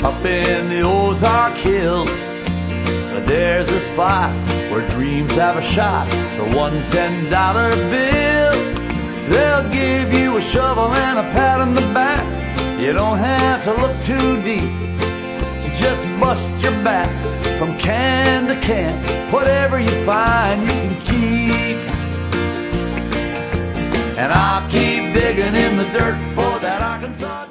up in the Ozark Hills. There's a spot where dreams have a shot for one $10 bill. They'll give you a shovel and a pat on the back. You don't have to look too deep. Just bust your back from can to can. Whatever you find, you can keep. And I'll keep digging in the dirt for that Arkansas.